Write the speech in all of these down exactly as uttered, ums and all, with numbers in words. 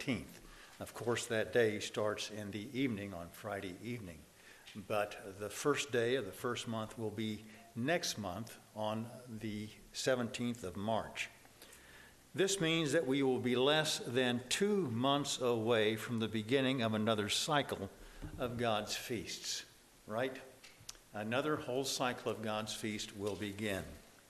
seventeenth. Of course, that day starts in the evening on Friday evening. But the first day of the first month will be next month on the seventeenth of March. This means that we will be less than two months away from the beginning of another cycle of God's feasts, right? Another whole cycle of God's feast will begin.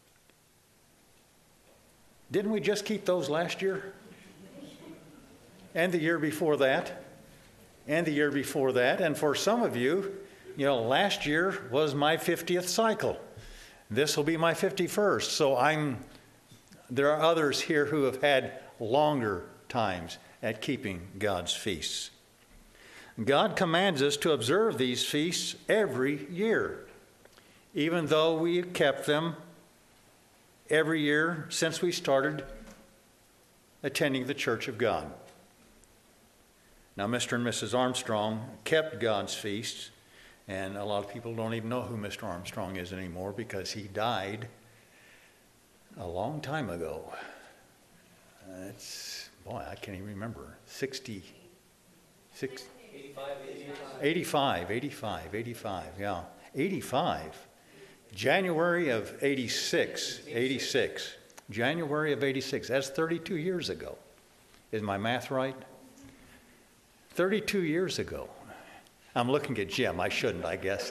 Didn't we just keep those last year? And the year before that? And the year before that? And for some of you, you know, last year was my fiftieth cycle. This will be my fifty-first. So I'm, there are others here who have had longer times at keeping God's feasts. God commands us to observe these feasts every year, even though we kept them every year since we started attending the Church of God. Now, Mister and Missus Armstrong kept God's feasts, and a lot of people don't even know who Mister Armstrong is anymore because he died a long time ago. Uh, it's, boy, I can't even remember, sixty, six, eighty-five, eighty-five, eighty-five, eighty-five, yeah, eighty-five. January of eighty-six, eighty-six, January of eighty-six, that's thirty-two years ago. Is my math right? thirty-two years ago. I'm looking at Jim. I shouldn't, I guess.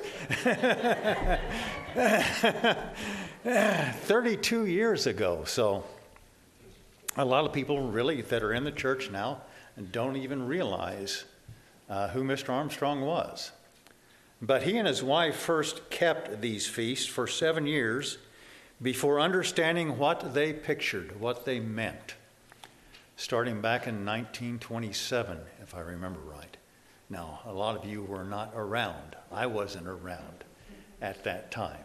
thirty-two years ago. So a lot of people really that are in the church now don't even realize uh, who Mister Armstrong was. But he and his wife first kept these feasts for seven years before understanding what they pictured, what they meant, starting back in nineteen twenty-seven, if I remember right. Now, a lot of you were not around. I wasn't around at that time.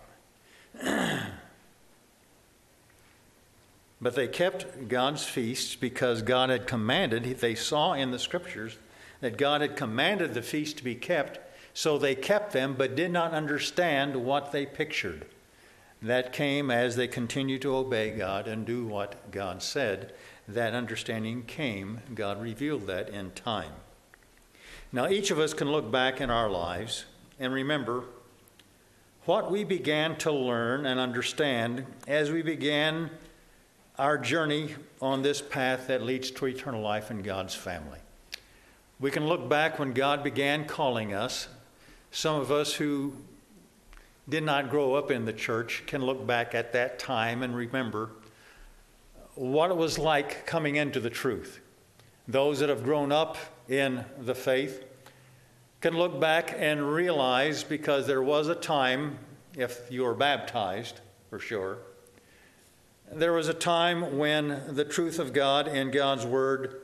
But they kept God's feasts because God had commanded, they saw in the scriptures that God had commanded the feast to be kept, so they kept them but did not understand what they pictured. That came as they continued to obey God and do what God said. That understanding came. God revealed that in time. Now, each of us can look back in our lives and remember what we began to learn and understand as we began our journey on this path that leads to eternal life in God's family. We can look back when God began calling us. Some of us who did not grow up in the church can look back at that time and remember what it was like coming into the truth. Those that have grown up in the faith can look back and realize, because there was a time, if you were baptized, for sure, there was a time when the truth of God and God's Word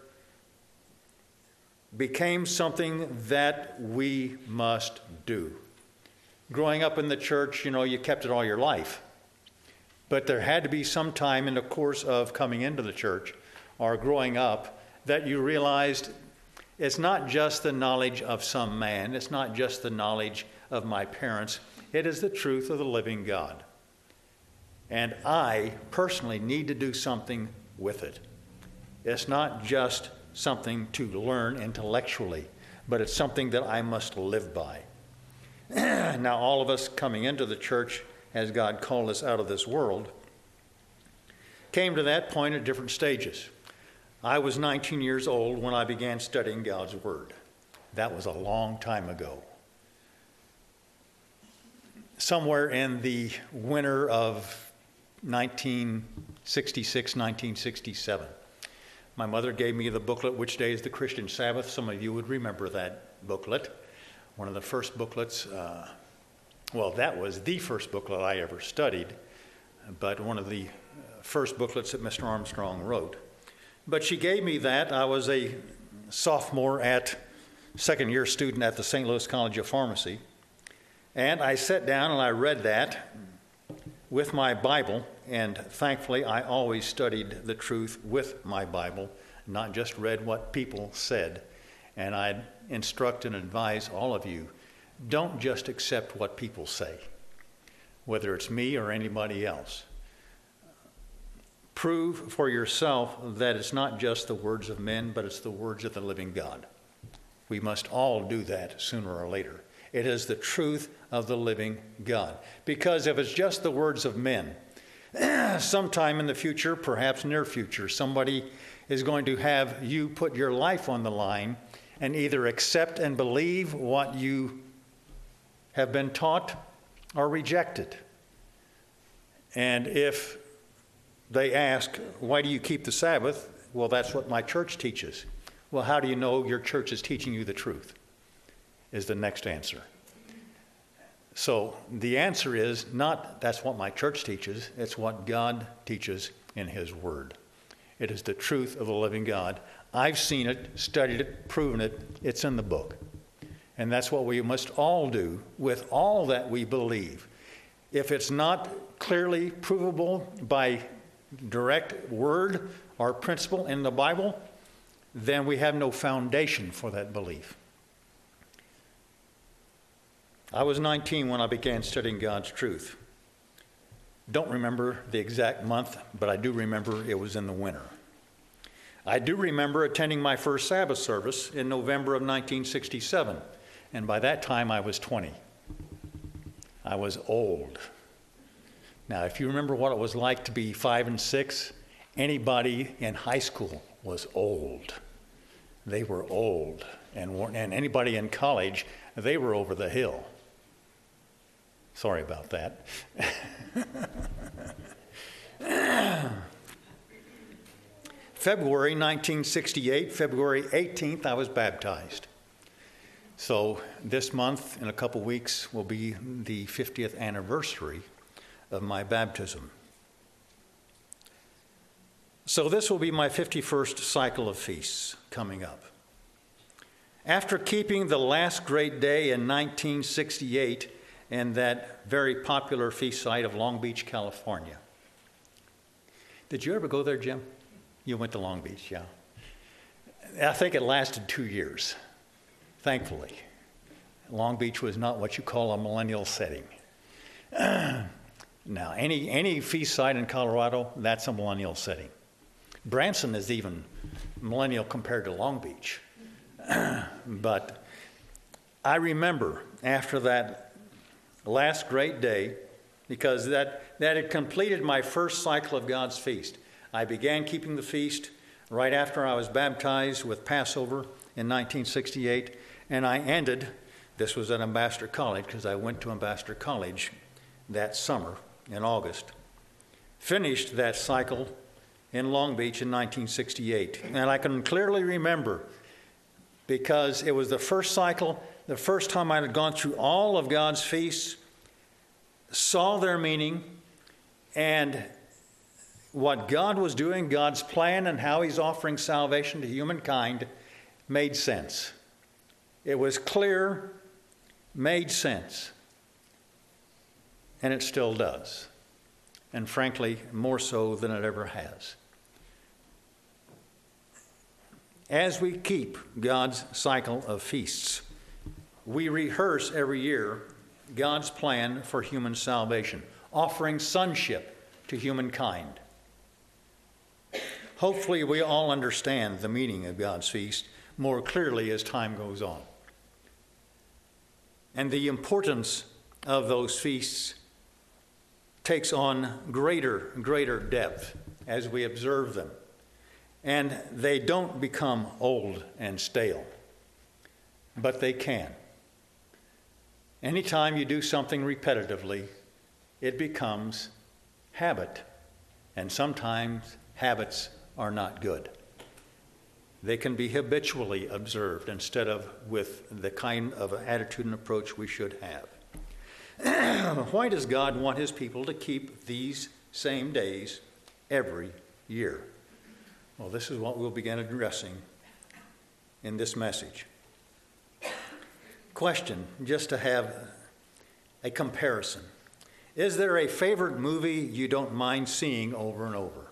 became something that we must do. Growing up in the church, you know, you kept it all your life. But there had to be some time in the course of coming into the church or growing up that you realized it's not just the knowledge of some man. It's not just the knowledge of my parents. It is the truth of the living God. And I personally need to do something with it. It's not just something to learn intellectually, but it's something that I must live by. Now, all of us coming into the church, as God called us out of this world, came to that point at different stages. I was nineteen years old when I began studying God's Word. That was a long time ago. Somewhere in the winter of nineteen sixty-six, nineteen sixty-seven. My mother gave me the booklet, Which Day is the Christian Sabbath? Some of you would remember that booklet. One of the first booklets, uh, well, that was the first booklet I ever studied, but one of the first booklets that Mister Armstrong wrote. But she gave me that. I was a sophomore at, second year student at the Saint Louis College of Pharmacy. And I sat down and I read that with my Bible. And thankfully, I always studied the truth with my Bible, not just read what people said. And I'd instruct and advise all of you, don't just accept what people say, whether it's me or anybody else. prove for yourself that it's not just the words of men, but it's the words of the living God. We must all do that sooner or later. It is the truth of the living God. Because if it's just the words of men, sometime in the future, perhaps near future, somebody is going to have you put your life on the line and either accept and believe what you have been taught or reject it. And if they ask, why do you keep the Sabbath? Well, that's what my church teaches. Well, how do you know your church is teaching you the truth? Is the next answer. So the answer is not that's what my church teaches, it's what God teaches in his word. It is the truth of the living God. I've seen it, studied it, proven it. It's in the book. And that's what we must all do with all that we believe. If it's not clearly provable by direct word or principle in the Bible, then we have no foundation for that belief. I was nineteen when I began studying God's truth. Don't remember the exact month, but I do remember it was in the winter. I do remember attending my first Sabbath service in November of nineteen sixty-seven, and by that time I was twenty. I was old. Now, if you remember what it was like to be five and six, anybody in high school was old. They were old. And, and anybody in college, they were over the hill. Sorry about that. February nineteen sixty-eight, February eighteenth, I was baptized. So this month, in a couple weeks, will be the fiftieth anniversary of my baptism. So this will be my fifty-first cycle of feasts coming up. After keeping the last great day in nineteen sixty-eight in that very popular feast site of Long Beach, California. Did you ever go there, Jim? You went to Long Beach, yeah. I think it lasted two years, thankfully. Long Beach was not what you call a millennial setting. Now, any, any feast site in Colorado, that's a millennial setting. Branson is even millennial compared to Long Beach. But I remember after that last great day, because that, that had completed my first cycle of God's feast. I began keeping the feast right after I was baptized with Passover in nineteen sixty-eight, and I ended, this was at Ambassador College, because I went to Ambassador College that summer in August, finished that cycle in Long Beach in nineteen sixty-eight. And I can clearly remember, because it was the first cycle, the first time I had gone through all of God's feasts, saw their meaning, and what God was doing, God's plan, and how he's offering salvation to humankind made sense. It was clear, made sense, and it still does. And frankly, more so than it ever has. As we keep God's cycle of feasts, we rehearse every year God's plan for human salvation, offering sonship to humankind. Hopefully we all understand the meaning of God's feast more clearly as time goes on. And the importance of those feasts takes on greater, greater depth as we observe them. And they don't become old and stale, but they can. Anytime you do something repetitively, it becomes habit. And sometimes habits are not good. They can be habitually observed instead of with the kind of attitude and approach we should have. Why does God want his people to keep these same days every year? Well, this is what we'll begin addressing in this message. Question, just to have a comparison. Is there a favorite movie you don't mind seeing over and over?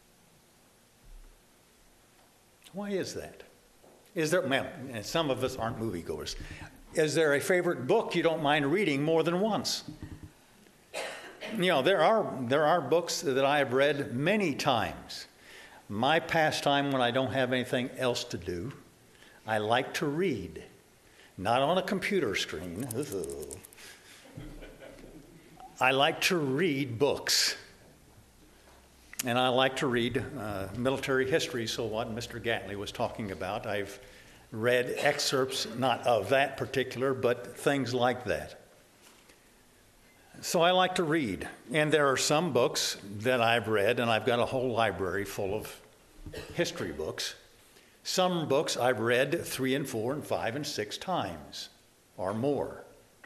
Why is that? Is there, man, and some of us aren't moviegoers. Is there a favorite book you don't mind reading more than once? You know, there are, there are books that I have read many times. My pastime when I don't have anything else to do, I like to read. Not on a computer screen. I like to read books. And I like to read uh, military history, so what Mister Gatley was talking about. I've read excerpts, not of that particular, but things like that. So I like to read. And there are some books that I've read, and I've got a whole library full of history books. Some books I've read three and four and five and six times or more.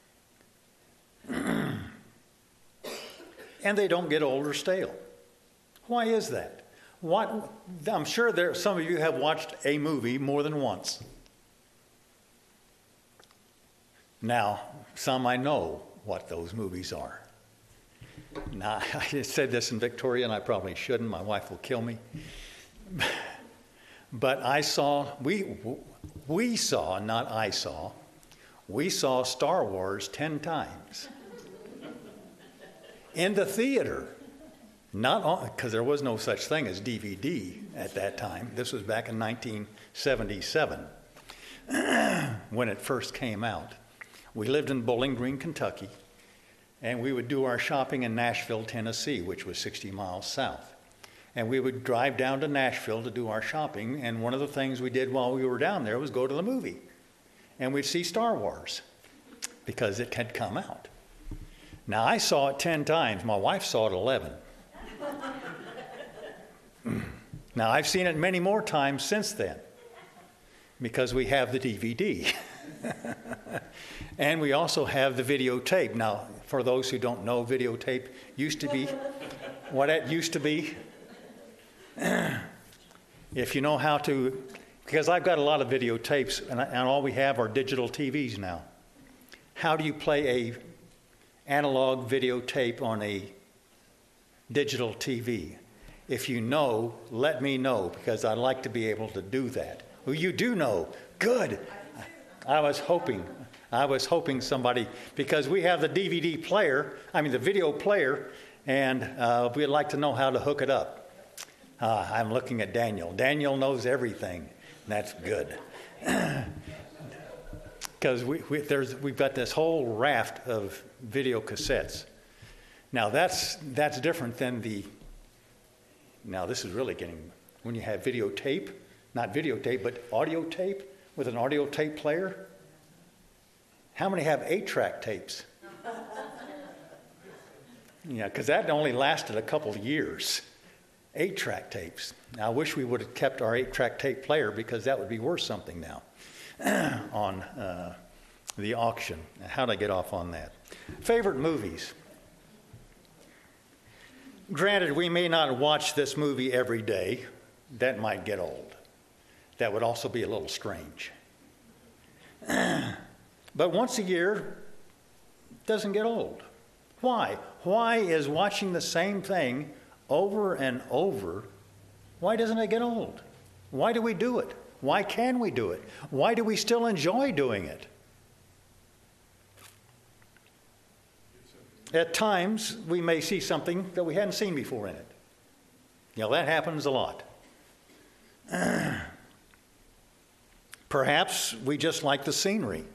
And they don't get old or stale. Why is that? What, I'm sure there some of you have watched a movie more than once. Now, some I know what those movies are. Now, I said this in Victoria, and I probably shouldn't. My wife will kill me. But I saw, we, we saw, not I saw, we saw Star Wars ten times. In the theater. Not on, because there was no such thing as D V D at that time. This was back in nineteen seventy-seven when it first came out. We lived in Bowling Green, Kentucky, and we would do our shopping in Nashville, Tennessee, which was sixty miles south. And we would drive down to Nashville to do our shopping, and one of the things we did while we were down there was go to the movie. And we'd see Star Wars because it had come out. Now, I saw it ten times. My wife saw it eleven. Now, I've seen it many more times since then because we have the D V D. And we also have the videotape. Now, for those who don't know, videotape used to be what it used to be. If you know how to, because I've got a lot of videotapes, and, and all we have are digital T Vs now. How do you play a analog videotape on a digital T V? If you know, let me know, because I'd like to be able to do that. Well, you do know. Good. I was hoping. I was hoping somebody, because we have the D V D player, I mean the video player, and uh, we'd like to know how to hook it up. Uh, I'm looking at Daniel. Daniel knows everything. That's good. Because we, we, there's, we've got this whole raft of video cassettes. Now, that's that's different than the, now this is really getting, when you have videotape, not videotape, but audio tape with an audio tape player. How many have eight-track tapes? Yeah, because that only lasted a couple of years. Eight-track tapes. Now, I wish we would have kept our eight-track tape player, because that would be worth something now on uh, the auction. How did I get off on that? Favorite movies. Granted, we may not watch this movie every day. That might get old. That would also be a little strange. But once a year doesn't get old. Why? Why is watching the same thing over and over, why doesn't it get old? Why do we do it? Why can we do it? Why do we still enjoy doing it? At times, we may see something that we hadn't seen before in it. You know, that happens a lot. Perhaps we just like the scenery.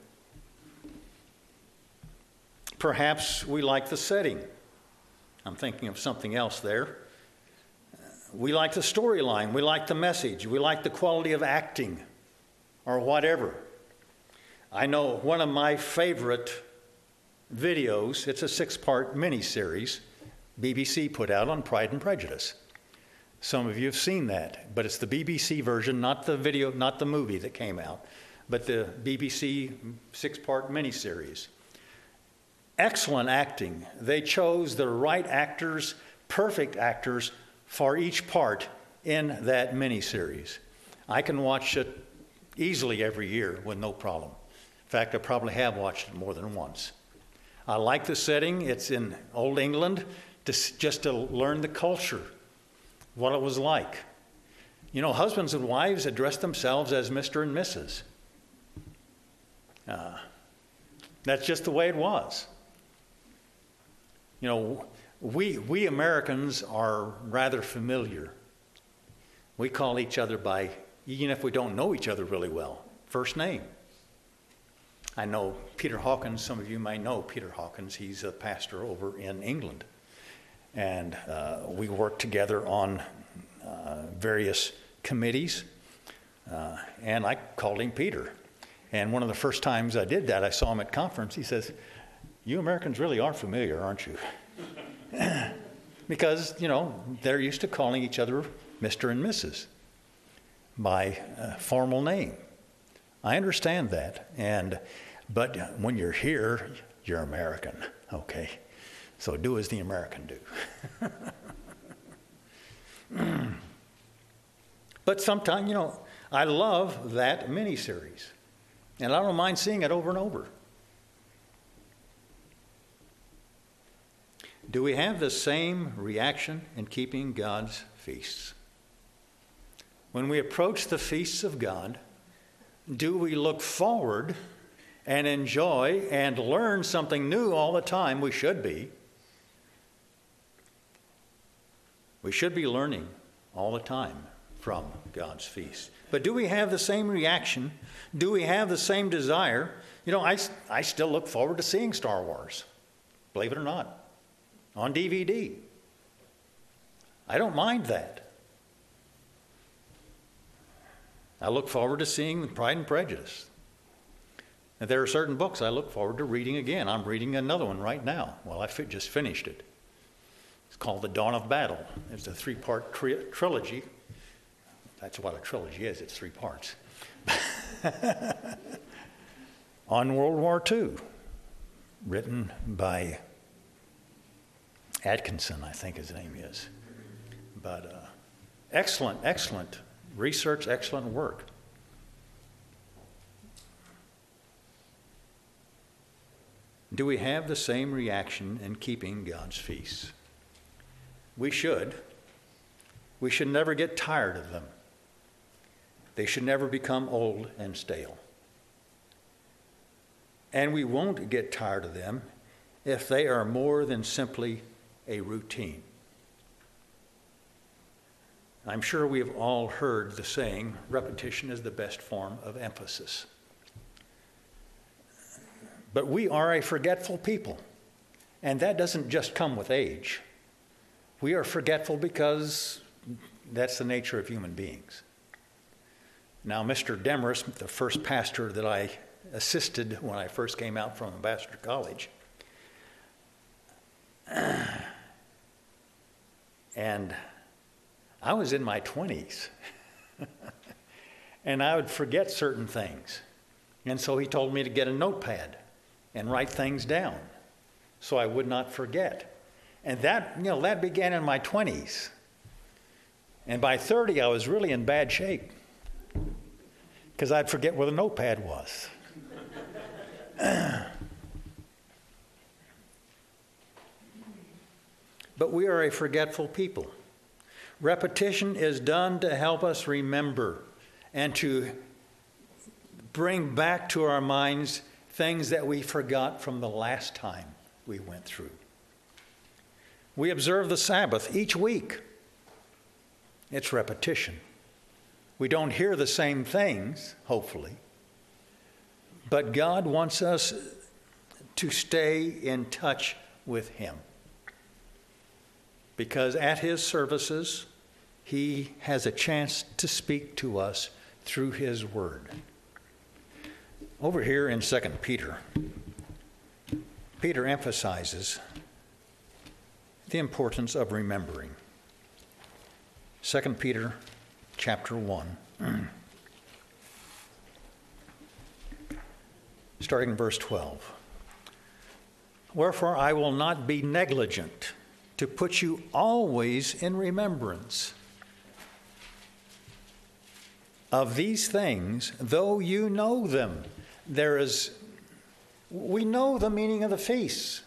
Perhaps we like the setting. I'm thinking of something else there. We like the storyline. We like the message. We like the quality of acting or whatever. I know one of my favorite videos, it's a six-part miniseries B B C put out on Pride and Prejudice. Some of you have seen that, but it's the B B C version, not the video, not the movie that came out, but the B B C six-part miniseries. Excellent acting. They chose the right actors, perfect actors, for each part in that miniseries. I can watch it easily every year with no problem. In fact, I probably have watched it more than once. I like the setting. It's in Old England, to, just to learn the culture, what it was like. You know, husbands and wives address themselves as Mister and Missus Uh, that's just the way it was. You know, we, we Americans are rather familiar. We call each other by, even if we don't know each other really well, first name. I know Peter Hawkins, some of you may know Peter Hawkins. He's a pastor over in England. And uh, we work together on uh, various committees. Uh, and I called him Peter. And one of the first times I did that, I saw him at conference. He says, "You Americans really are familiar, aren't you?" Because, you know, they're used to calling each other Mister and Missus by uh, formal name. I understand that. And but when you're here, you're American, okay? So do as the American do. But sometimes, you know, I love that miniseries. And I don't mind seeing it over and over. Do we have the same reaction in keeping God's feasts? When we approach the feasts of God, do we look forward and enjoy and learn something new all the time? We should be. We should be learning all the time from God's feast. But do we have the same reaction? Do we have the same desire? You know, I, I still look forward to seeing Star Wars, believe it or not, on D V D. I don't mind that. I look forward to seeing Pride and Prejudice. And there are certain books I look forward to reading again. I'm reading another one right now. Well, I fi- just finished it. It's called The Dawn of Battle. It's a three-part tri- trilogy. That's what a trilogy is. It's three parts. On World War Two, written by Atkinson, I think his name is. But uh, excellent, excellent research, excellent work. Do we have the same reaction in keeping God's feasts? We should. We should never get tired of them. They should never become old and stale. And we won't get tired of them if they are more than simply a routine. I'm sure we've all heard the saying, repetition is the best form of emphasis. But we are a forgetful people, and that doesn't just come with age. We are forgetful because that's the nature of human beings. Now, Mister Demarest, the first pastor that I assisted when I first came out from Ambassador College, and I was in my twenties, and I would forget certain things. And so he told me to get a notepad and write things down so I would not forget. And that, you know, that began in my twenties. And by thirty, I was really in bad shape because I'd forget where the notepad was. But we are a forgetful people. Repetition is done to help us remember and to bring back to our minds things that we forgot from the last time we went through. We observe the Sabbath each week. It's repetition. We don't hear the same things, hopefully, but God wants us to stay in touch with Him. Because at His services, He has a chance to speak to us through His Word. Over here in Second Peter, Peter emphasizes the importance of remembering. Second Peter chapter one, starting in verse twelve. Wherefore I will not be negligent to put you always in remembrance of these things, though you know them. There is, we know the meaning of the feasts.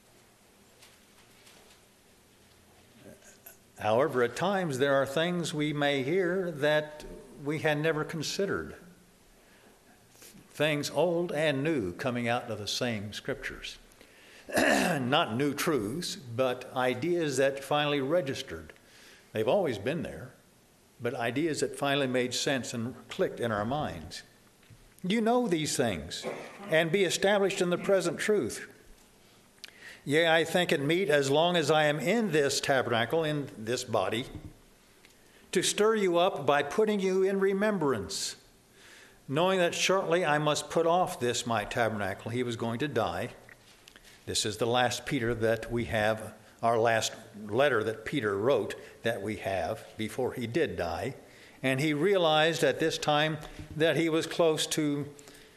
However, at times there are things we may hear that we had never considered. Things old and new coming out of the same scriptures. not new truths, but ideas that finally registered. They've always been there, but ideas that finally made sense and clicked in our minds. You know these things, and be established in the present truth. Yea, I think it meet, as long as I am in this tabernacle, in this body, to stir you up by putting you in remembrance, knowing that shortly I must put off this my tabernacle. He was going to die. This is the last Peter that we have, our last letter that Peter wrote that we have before he did die. And he realized at this time that he was close to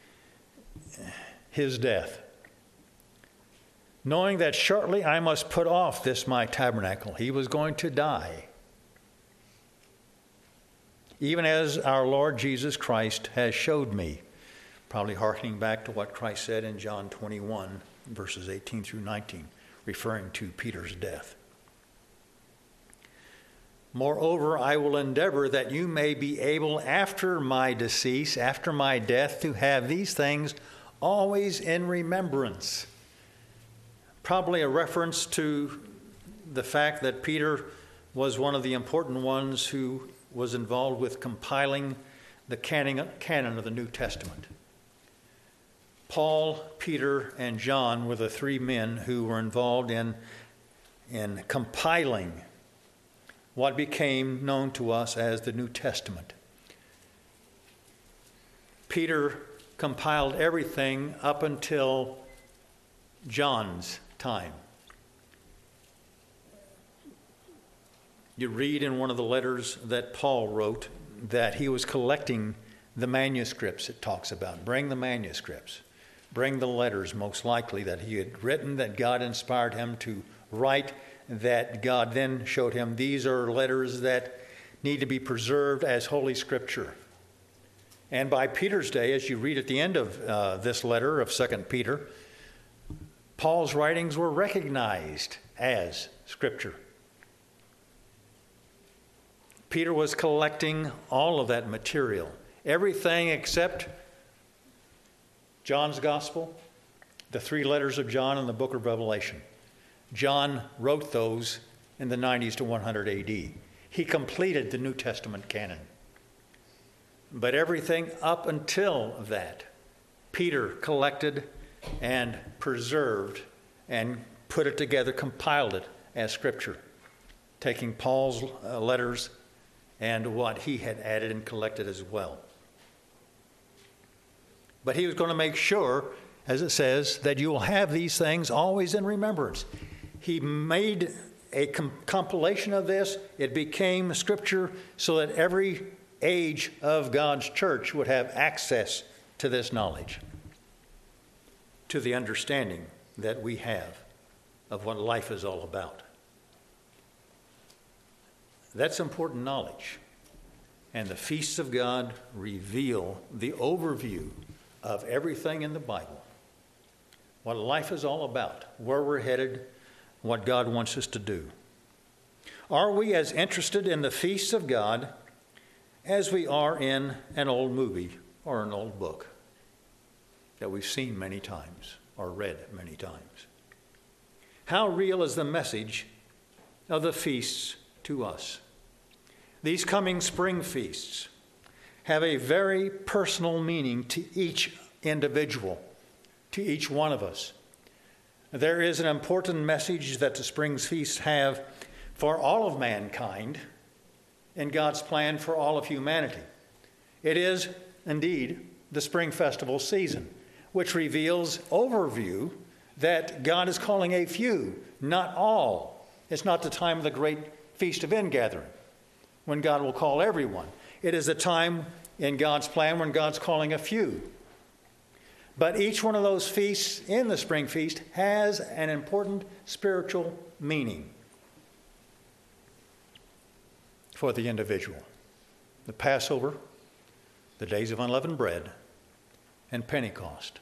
his death. Knowing that shortly I must put off this my tabernacle. He was going to die. Even as our Lord Jesus Christ has showed me. Probably hearkening back to what Christ said in John twenty-one, verses eighteen through nineteen, referring to Peter's death. Moreover, I will endeavor that you may be able after my decease, after my death, to have these things always in remembrance. Probably a reference to the fact that Peter was one of the important ones who was involved with compiling the canon of the New Testament. Paul, Peter, and John were the three men who were involved in, in compiling what became known to us as the New Testament. Peter compiled everything up until John's time. You read in one of the letters that Paul wrote that he was collecting the manuscripts it talks about. Bring the manuscripts. Bring the letters, most likely, that he had written, that God inspired him to write, that God then showed him these are letters that need to be preserved as Holy Scripture. And by Peter's day, as you read at the end of uh, this letter of Second Peter, Paul's writings were recognized as Scripture. Peter was collecting all of that material, everything except John's Gospel, the three letters of John, and the book of Revelation. John wrote those in the nineties to one hundred A D. He completed the New Testament canon. But everything up until that, Peter collected and preserved and put it together, compiled it as Scripture, taking Paul's uh, letters and what he had added and collected as well. But he was going to make sure, as it says, that you will have these things always in remembrance. He made a com- compilation of this. It became Scripture so that every age of God's church would have access to this knowledge, to the understanding that we have of what life is all about. That's important knowledge. And the feasts of God reveal the overview of everything in the Bible, what life is all about, where we're headed, what God wants us to do. Are we as interested in the feasts of God as we are in an old movie or an old book that we've seen many times or read many times? How real is the message of the feasts to us? These coming spring feasts have a very personal meaning to each individual, to each one of us. There is an important message that the spring feasts have for all of mankind in God's plan for all of humanity. It is, indeed, the spring festival season, which reveals overview that God is calling a few, not all. It's not the time of the great Feast of Ingathering, when God will call everyone. It is a time in God's plan when God's calling a few. But each one of those feasts in the spring feast has an important spiritual meaning for the individual. The Passover, the days of unleavened bread, and Pentecost.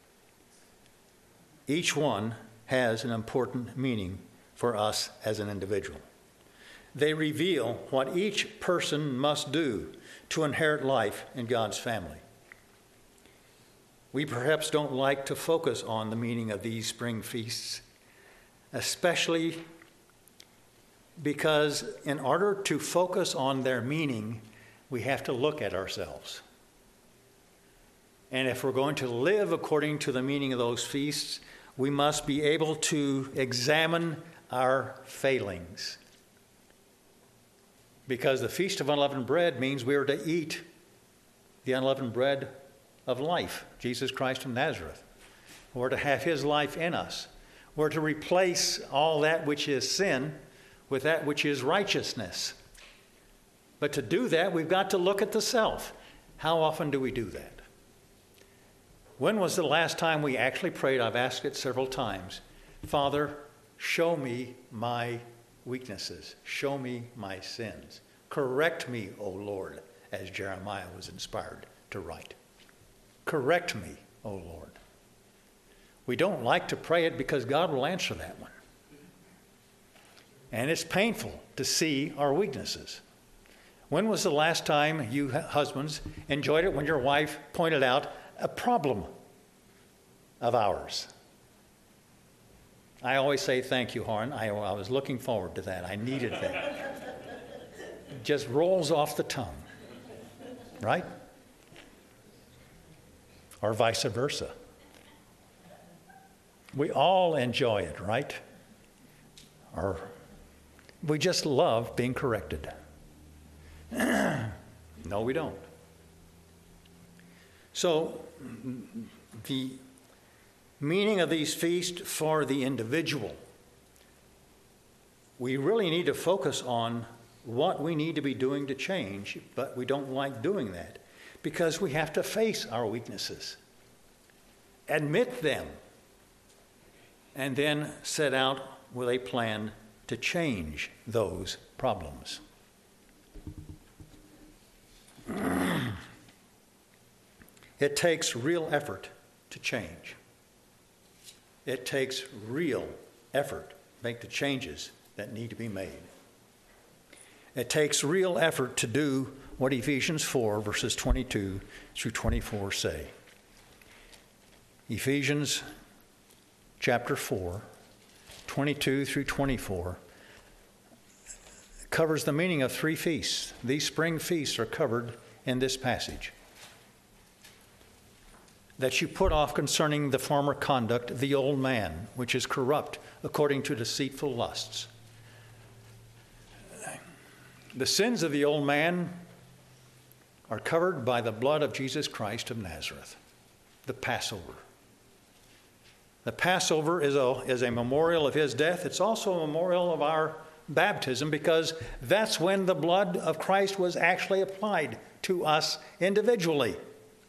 Each one has an important meaning for us as an individual. They reveal what each person must do to inherit life in God's family. We perhaps don't like to focus on the meaning of these spring feasts, especially because in order to focus on their meaning, we have to look at ourselves. And if we're going to live according to the meaning of those feasts, we must be able to examine our failings. Because the Feast of Unleavened Bread means we are to eat the unleavened bread of life, Jesus Christ of Nazareth. We're to have his life in us. We're to replace all that which is sin with that which is righteousness. But to do that, we've got to look at the self. How often do we do that? When was the last time we actually prayed? I've asked it several times. Father, show me my weaknesses. Show me my sins. Correct me, O Lord, as Jeremiah was inspired to write. Correct me, O Lord. We don't like to pray it because God will answer that one. And it's painful to see our weaknesses. When was the last time you husbands enjoyed it when your wife pointed out a problem of ours? I always say, thank you, Horn. I, I was looking forward to that. I needed that. It just rolls off the tongue. Right? Or vice versa. We all enjoy it, right? Or we just love being corrected. No, we don't. So, the meaning of these feasts for the individual, we really need to focus on what we need to be doing to change, but we don't like doing that because we have to face our weaknesses, admit them, and then set out with a plan to change those problems. It takes real effort to change. It takes real effort to make the changes that need to be made. It takes real effort to do what Ephesians four, verses twenty-two through twenty-four say. Ephesians chapter four, twenty-two through twenty-four, covers the meaning of three feasts. These spring feasts are covered in this passage. That you put off concerning the former conduct the old man, which is corrupt according to deceitful lusts. The sins of the old man are covered by the blood of Jesus Christ of Nazareth, the Passover. The Passover is a, is a memorial of his death. It's also a memorial of our baptism because that's when the blood of Christ was actually applied to us individually.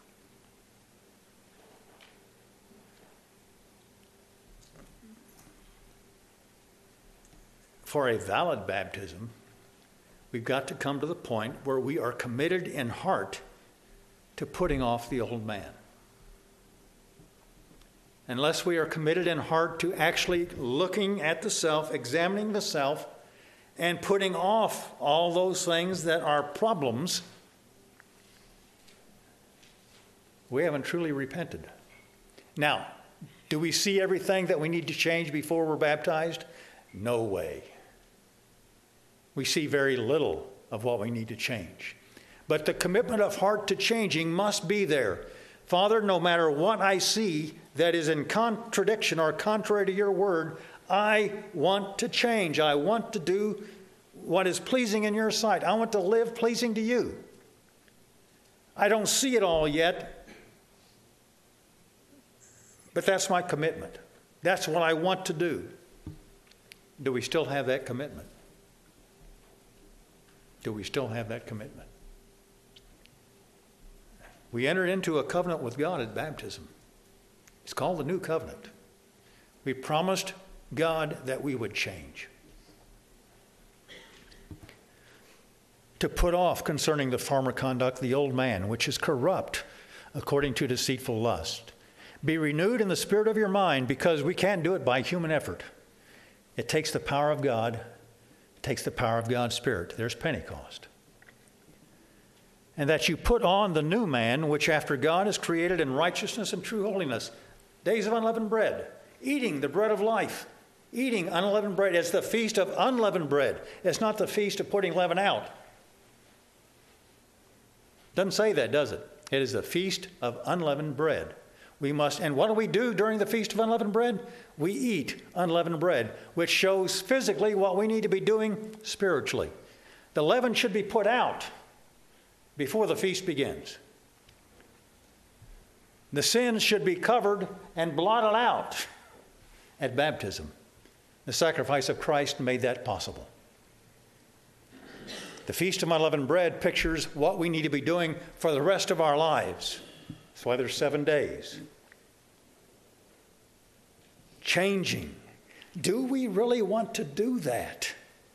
For a valid baptism, we've got to come to the point where we are committed in heart to putting off the old man. Unless we are committed in heart to actually looking at the self, examining the self, and putting off all those things that are problems, we haven't truly repented. Now, do we see everything that we need to change before we're baptized? No way. We see very little of what we need to change. But the commitment of heart to changing must be there. Father, no matter what I see that is in contradiction or contrary to your word, I want to change. I want to do what is pleasing in your sight. I want to live pleasing to you. I don't see it all yet, but that's my commitment. That's what I want to do. Do we still have that commitment? Do we still have that commitment? We entered into a covenant with God at baptism. It's called the New Covenant. We promised God that we would change. To put off concerning the former conduct the old man, which is corrupt according to deceitful lust. Be renewed in the spirit of your mind, because we can't do it by human effort. It takes the power of God. It takes the power of God's Spirit. There's Pentecost. and that you put on the new man, which after God is created in righteousness and true holiness. Days of unleavened bread, eating the bread of life, eating unleavened bread. It's the feast of unleavened bread. It's not the feast of putting leaven out. Doesn't say that, does it? It is the feast of unleavened bread. We must, and what do we do during the feast of unleavened bread? We eat unleavened bread, which shows physically what we need to be doing spiritually. The leaven should be put out before the feast begins. The sins should be covered and blotted out at baptism. The sacrifice of Christ made that possible. The Feast of Unleavened Bread pictures what we need to be doing for the rest of our lives. That's why there's seven days. Changing. Do we really want to do that?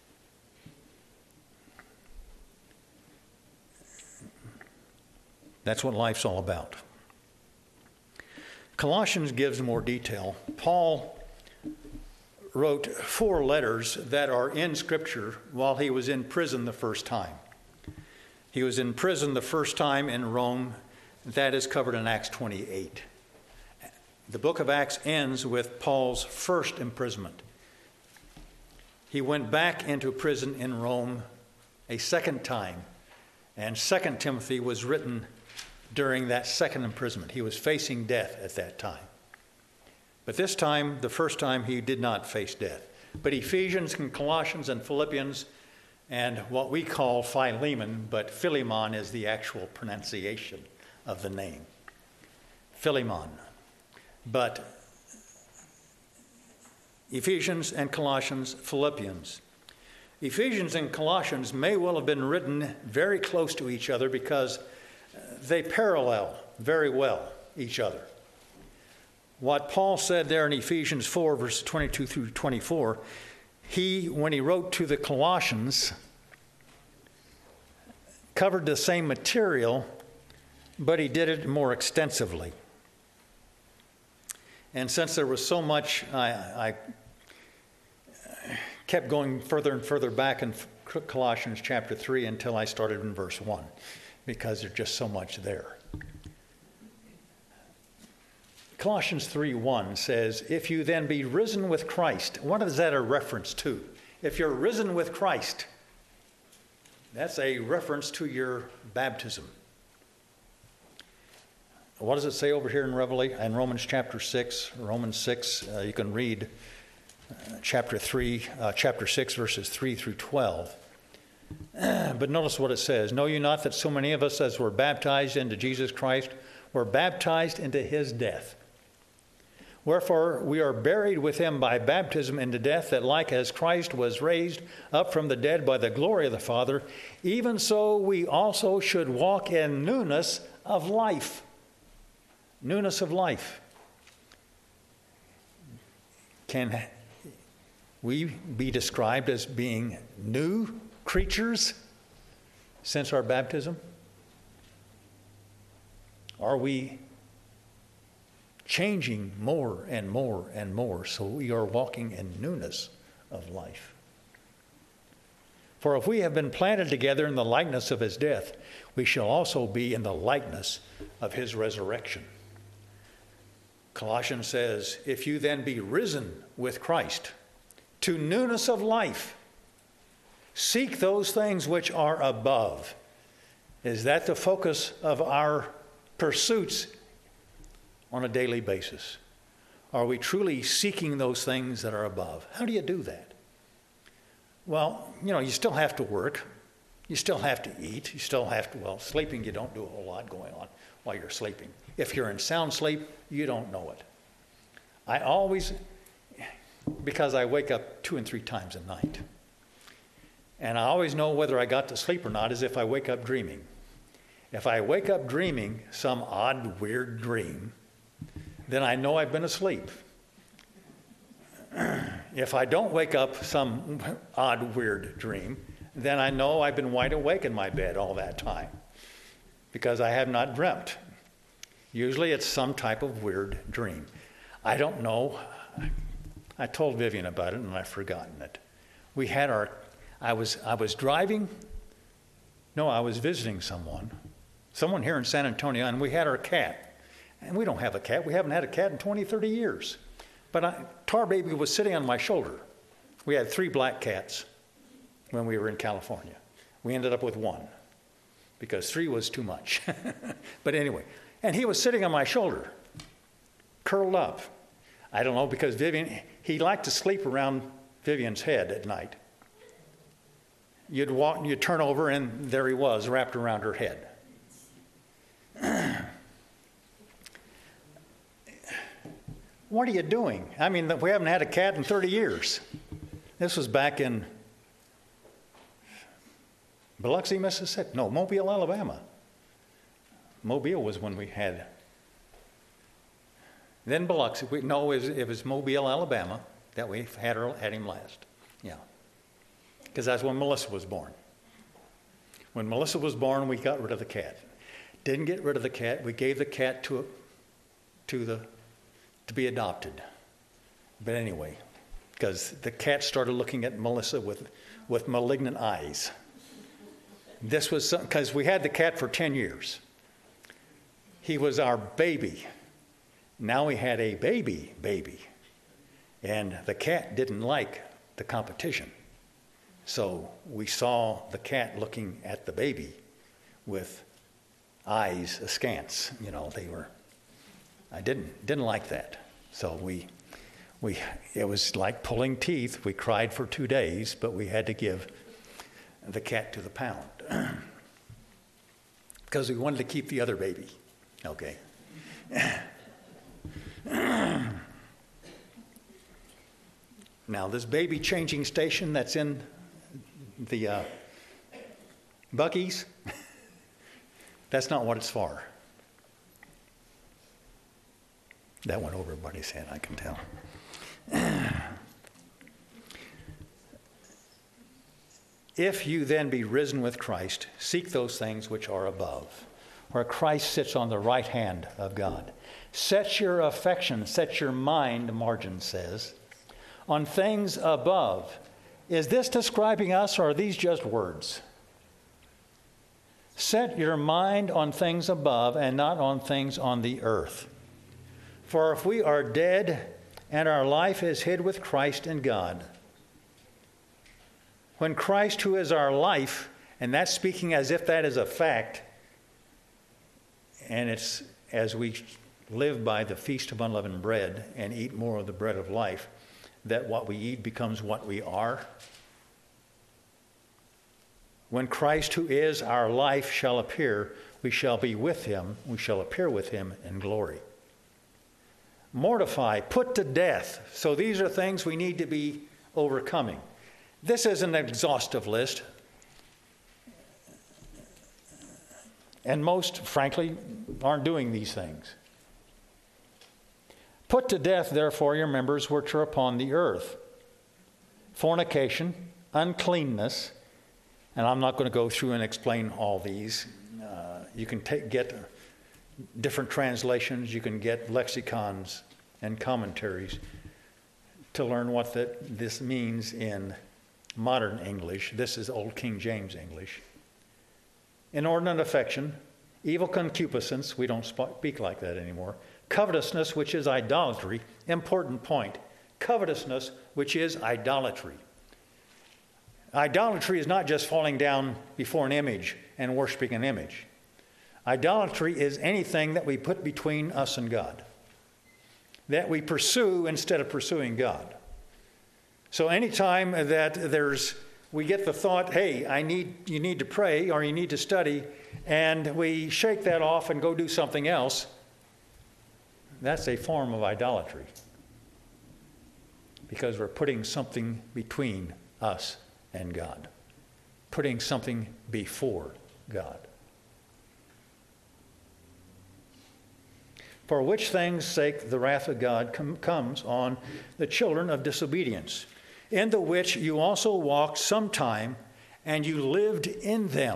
That's what life's all about. Colossians gives more detail. Paul wrote four letters that are in Scripture while he was in prison the first time. He was in prison the first time in Rome. That is covered in Acts twenty-eight. The book of Acts ends with Paul's first imprisonment. He went back into prison in Rome a second time, and Second Timothy was written during that second imprisonment. He was facing death at that time. But this time, the first time, he did not face death. But Ephesians and Colossians and Philippians and what we call Philemon, but Philemon is the actual pronunciation of the name. Philemon. But Ephesians and Colossians, Philippians. Ephesians and Colossians may well have been written very close to each other because they parallel very well each other. What Paul said there in Ephesians four, verses twenty-two through twenty-four, he, when he wrote to the Colossians, covered the same material, but he did it more extensively. And since there was so much, I, I kept going further and further back in Colossians chapter three until I started in verse one, because there's just so much there. Colossians three one says, if you then be risen with Christ. What is that a reference to? If you're risen with Christ, that's a reference to your baptism. What does it say over here in Revelation, in Romans chapter six? Romans six, uh, you can read uh, chapter three, uh, chapter six, verses three through twelve. But notice what it says. Know you not that so many of us as were baptized into Jesus Christ were baptized into his death? Wherefore we are buried with him by baptism into death, that like as Christ was raised up from the dead by the glory of the Father, even so we also should walk in newness of life. Newness of life. Can we be described as being new creatures since our baptism? Are we changing more and more and more so we are walking in newness of life? For if we have been planted together in the likeness of his death, we shall also be in the likeness of his resurrection. Colossians says, if you then be risen with Christ to newness of life, seek those things which are above. Is that the focus of our pursuits on a daily basis? Are we truly seeking those things that are above? How do you do that? Well, you know, you still have to work. You still have to eat. You still have to, well, sleeping, you don't do a whole lot going on while you're sleeping. If you're in sound sleep, you don't know it. I always, because I wake up two and three times a night, and I always know whether I got to sleep or not is if I wake up dreaming. If I wake up dreaming some odd, weird dream, then I know I've been asleep. If I don't wake up some odd, weird dream, then I know I've been wide awake in my bed all that time because I have not dreamt. Usually it's some type of weird dream. I don't know. I told Vivian about it and I've forgotten it. We had our, I was, I was driving. No, I was visiting someone Someone here in San Antonio, and we had our cat. And we don't have a cat. We haven't had a cat in twenty, thirty years. But I, Tar Baby was sitting on my shoulder. We had three black cats when we were in California. We ended up with one because three was too much. But anyway, and he was sitting on my shoulder, curled up. I don't know, because Vivian, he liked to sleep around Vivian's head at night. You'd walk, you'd turn over, and there he was, wrapped around her head. What are you doing? I mean, we haven't had a cat in thirty years. This was back in Biloxi, Mississippi. No, Mobile, Alabama. Mobile was when we had. Then Biloxi. We, no, it was, it was Mobile, Alabama that we had, her, had him last. Yeah. Because that's when Melissa was born. When Melissa was born, we got rid of the cat. Didn't get rid of the cat. We gave the cat to, a, to the, to be adopted. But anyway, because the cat started looking at Melissa with, with malignant eyes. This was because we had the cat for ten years. He was our baby. Now we had a baby baby. And the cat didn't like the competition. So we saw the cat looking at the baby with eyes askance. You know, they were, I didn't didn't like that. So we, we, it was like pulling teeth. We cried for two days, but we had to give the cat to the pound. Because we wanted to keep the other baby. Okay. Now, this baby changing station that's in the uh, Buc-ee's, that's not what it's for. That went over everybody's head, I can tell. If you then be risen with Christ, seek those things which are above, where Christ sits on the right hand of God. Set your affection, set your mind, margin says, on things above. Is this describing us, or are these just words? Set your mind on things above and not on things on the earth. For if we are dead and our life is hid with Christ in God, when Christ, who is our life, and that's speaking as if that is a fact, and it's as we live by the feast of unleavened bread and eat more of the bread of life, that what we eat becomes what we are. When Christ, who is our life, shall appear, we shall be with him, we shall appear with him in glory. Mortify, put to death. So these are things we need to be overcoming. This is an exhaustive list. And most, frankly, aren't doing these things. Put to death, therefore, your members which are upon the earth. Fornication, uncleanness, and I'm not going to go through and explain all these. Uh, you can take, get different translations. You can get lexicons and commentaries to learn what that, this means in modern English. This is Old King James English. Inordinate affection, evil concupiscence, we don't speak like that anymore. Covetousness, which is idolatry. Important point. Covetousness, which is idolatry. Idolatry is not just falling down before an image and worshiping an image. Idolatry is anything that we put between us and God, that we pursue instead of pursuing God. So anytime that there's, we get the thought, hey, I need, you need to pray or you need to study, and we shake that off and go do something else, that's a form of idolatry. Because we're putting something between us and God. Putting something before God. For which things' sake the wrath of God com- comes on the children of disobedience, in the which you also walked sometime, and you lived in them.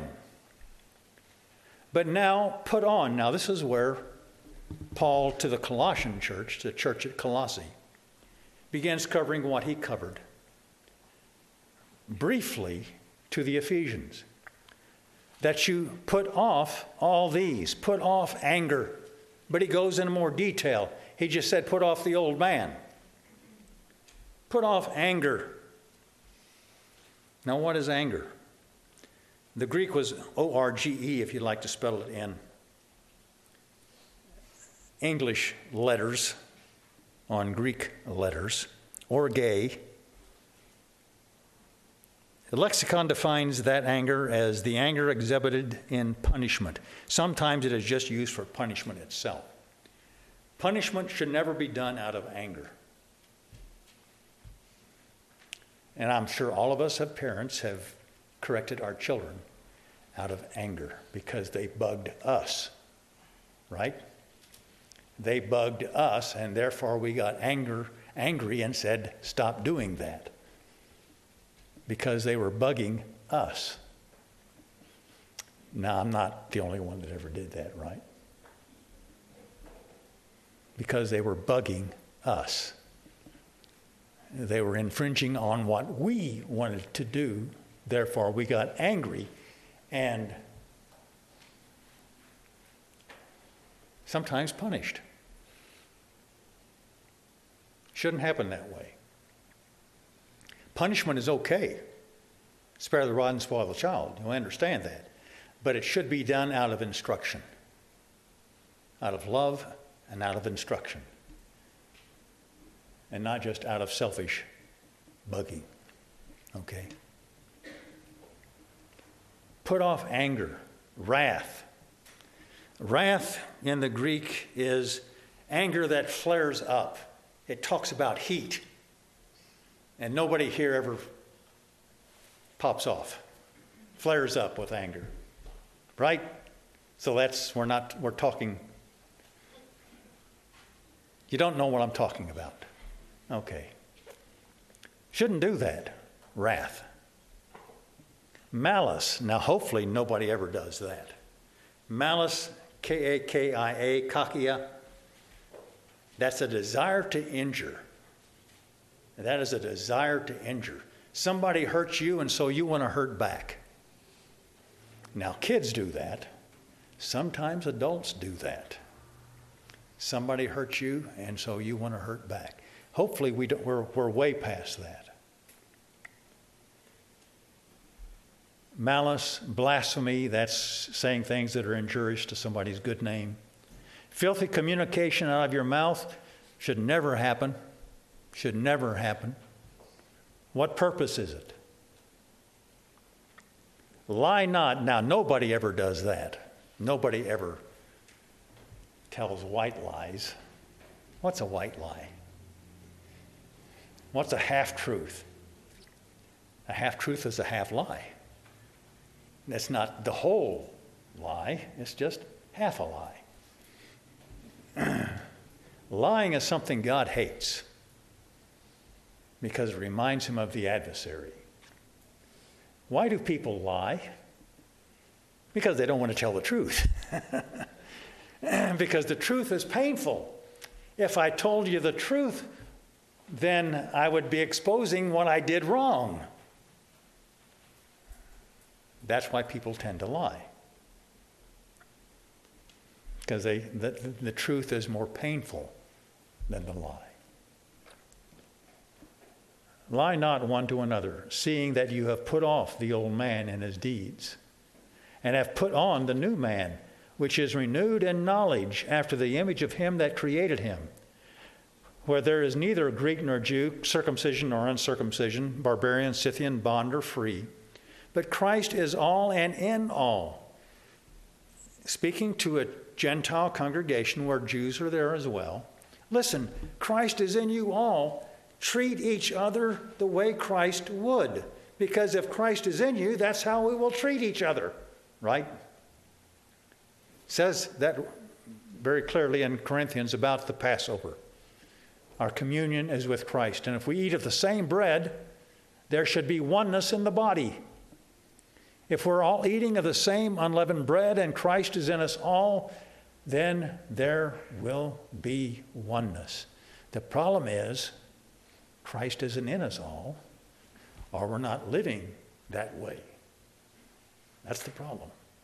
But now put on. Now this is where Paul, to the Colossian church, the church at Colossae, begins covering what he covered briefly to the Ephesians. that you put off all these. Put off anger. But he goes into more detail. He just said, put off the old man. Put off anger. Now, what is anger? The Greek was O R G E, if you'd like to spell it in English letters on Greek letters, orge. The lexicon defines that anger as the anger exhibited in punishment. Sometimes it is just used for punishment itself. Punishment should never be done out of anger. And I'm sure all of us have parents have corrected our children out of anger because they bugged us, right? They bugged us, and therefore we got anger, angry and said, stop doing that. Because they were bugging us. Now, I'm not the only one that ever did that, right? Because they were bugging us. They were infringing on what we wanted to do. Therefore, we got angry and sometimes punished. Shouldn't happen that way. Punishment is okay. Spare the rod and spoil the child. You understand that. But it should be done out of instruction. Out of love and out of instruction. And not just out of selfish bugging. Okay? Put off anger, wrath. Wrath in the Greek is anger that flares up. It talks about heat. And nobody here ever pops off, flares up with anger, right? So that's, we're not, we're talking, you don't know what I'm talking about. Okay. Shouldn't do that. Wrath. Malice. Now, hopefully nobody ever does that. Malice, K A K I A, kakia, that's a desire to injure. That is a desire to injure. Somebody hurts you, and so you want to hurt back. Now, kids do that. Sometimes adults do that. Somebody hurts you, and so you want to hurt back. Hopefully, we don't, we're, we're way past that. Malice, blasphemy, that's saying things that are injurious to somebody's good name. Filthy communication out of your mouth should never happen. Should never happen. What purpose is it? Lie not. Now, nobody ever does that. Nobody ever tells white lies. What's a white lie? What's a half-truth? A half-truth is a half-lie. That's not the whole lie. It's just half a lie. Lying is something God hates, because it reminds him of the adversary. Why do people lie? Because they don't want to tell the truth. Because the truth is painful. If I told you the truth, then I would be exposing what I did wrong. That's why people tend to lie. Because they, the, the truth is more painful than the lie. Lie not one to another, seeing that you have put off the old man and his deeds, and have put on the new man, which is renewed in knowledge after the image of him that created him, where there is neither Greek nor Jew, circumcision nor uncircumcision, barbarian, Scythian, bond or free, but Christ is all and in all. Speaking to a Gentile congregation where Jews are there as well, listen, Christ is in you all. Treat each other the way Christ would. Because if Christ is in you, that's how we will treat each other. Right? It says that very clearly in Corinthians about the Passover. Our communion is with Christ. And if we eat of the same bread, there should be oneness in the body. If we're all eating of the same unleavened bread and Christ is in us all, then there will be oneness. The problem is, Christ isn't in us all, or we're not living that way. That's the problem.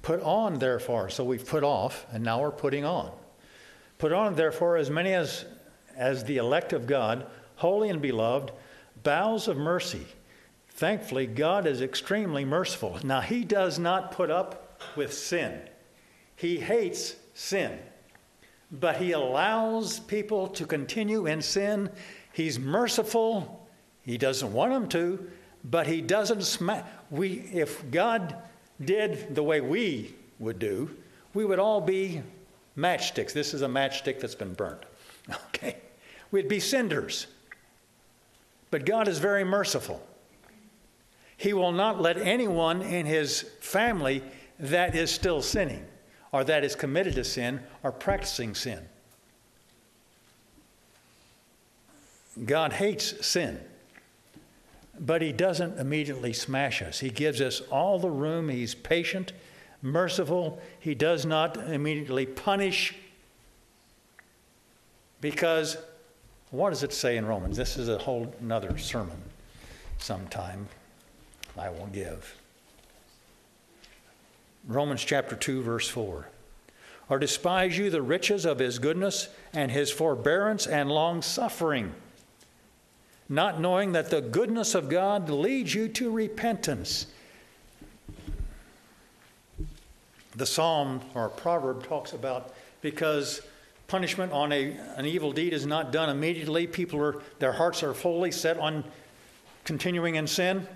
Put on, therefore. So we've put off, and now we're putting on. Put on, therefore, as many as, as the elect of God, holy and beloved, bowels of mercy. Thankfully, God is extremely merciful. Now, he does not put up with sin. He hates sin. But he allows people to continue in sin. He's merciful. He doesn't want them to, but he doesn't smack. We, if God did the way we would do, we would all be matchsticks. This is a matchstick that's been burnt. Okay? We'd be cinders. But God is very merciful. He will not let anyone in his family that is still sinning, or that is committed to sin, or practicing sin. God hates sin, but he doesn't immediately smash us. He gives us all the room. He's patient, merciful. He does not immediately punish, because what does it say in Romans? This is a whole another sermon sometime I will give. Romans chapter two, verse four. Or despise you the riches of his goodness and his forbearance and long suffering, not knowing that the goodness of God leads you to repentance. The psalm or proverb talks about, because punishment on a, an evil deed is not done immediately, people are, their hearts are fully set on continuing in sin.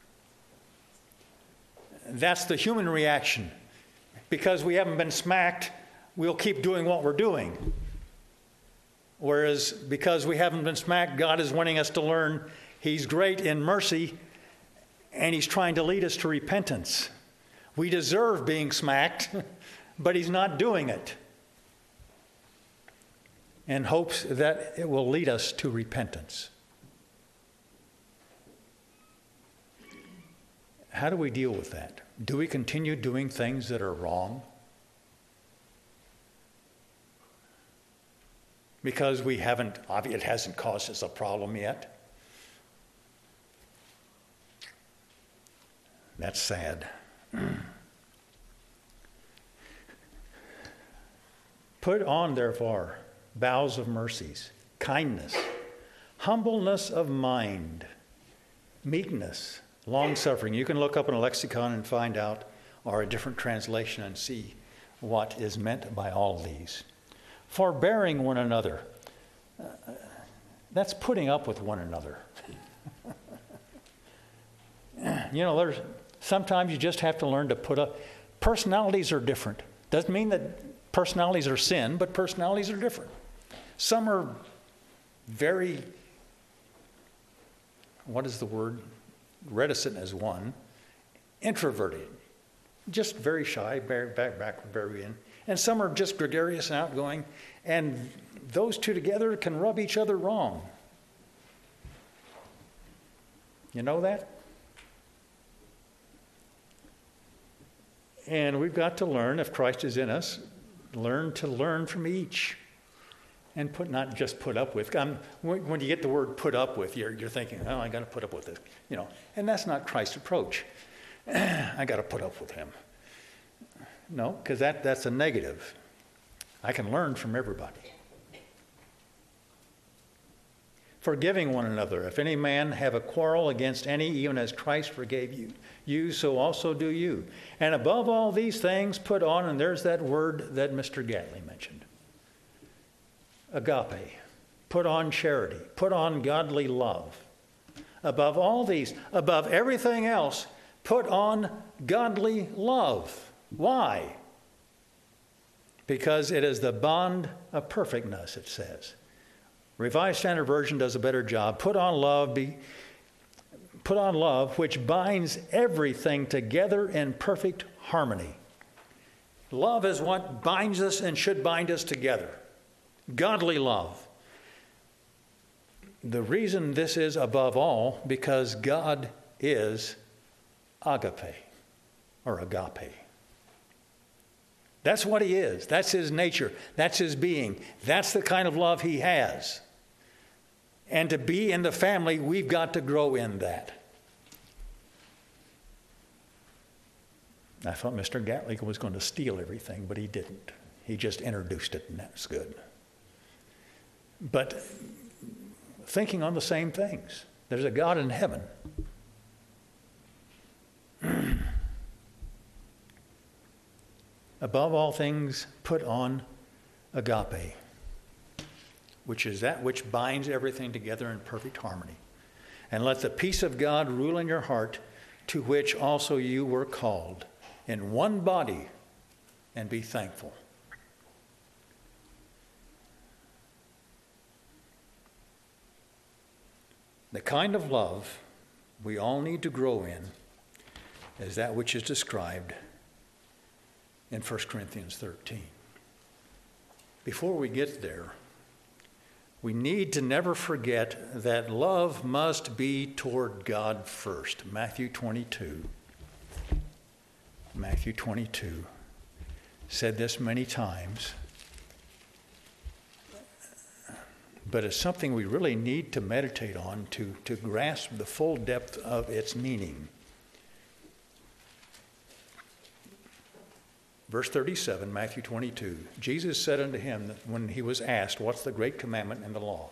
That's the human reaction. Because we haven't been smacked, we'll keep doing what we're doing. Whereas because we haven't been smacked, God is wanting us to learn he's great in mercy, and he's trying to lead us to repentance. We deserve being smacked, but he's not doing it, in hopes that it will lead us to repentance. How do we deal with that? Do we continue doing things that are wrong? Because we haven't, it hasn't caused us a problem yet? That's sad. Put on, therefore, bowels of mercies, kindness, humbleness of mind, meekness, long-suffering. You can look up in a lexicon and find out, or a different translation, and see what is meant by all of these. Forbearing one another. Uh, that's putting up with one another. You know, there's sometimes you just have to learn to put up. Personalities are different. Doesn't mean that personalities are sin, but personalities are different. Some are very, what is the word? Reticent as one, introverted, just very shy, back, back, back, very in. And some are just gregarious and outgoing, and those two together can rub each other wrong. You know that? And we've got to learn, if Christ is in us, learn to learn from each. And put not just put up with. Um, when, when you get the word put up with, you're, you're thinking, oh, I got to put up with this. You know, and that's not Christ's approach. I got to put up with him. No, because that, that's a negative. I can learn from everybody. Forgiving one another. If any man have a quarrel against any, even as Christ forgave you, you so also do you. And above all these things, put on, and there's that word that Mister Gatley mentioned. Agape. Put on charity. Put on godly love. Above all these, above everything else, put on godly love. Why? Because it is the bond of perfectness, it says. Revised Standard Version does a better job. Put on love, be, put on love, which binds everything together in perfect harmony. Love is what binds us and should bind us together. Godly love. The reason this is above all, because God is agape, or agape. That's what he is. That's his nature. That's his being. That's the kind of love he has. And to be in the family, we've got to grow in that. I thought Mister Gatling was going to steal everything, but he didn't. He just introduced it, and that's good. But thinking on the same things. There's a God in heaven. Above all things, put on agape, which is that which binds everything together in perfect harmony. And let the peace of God rule in your heart, to which also you were called, in one body, and be thankful. The kind of love we all need to grow in is that which is described in First Corinthians thirteen. Before we get there, we need to never forget that love must be toward God first. Matthew twenty-two. Matthew twenty-two. Said this many times. But it's something we really need to meditate on to, to grasp the full depth of its meaning. Verse thirty-seven, Matthew twenty-two. Jesus said unto him that when he was asked, what's the great commandment in the law?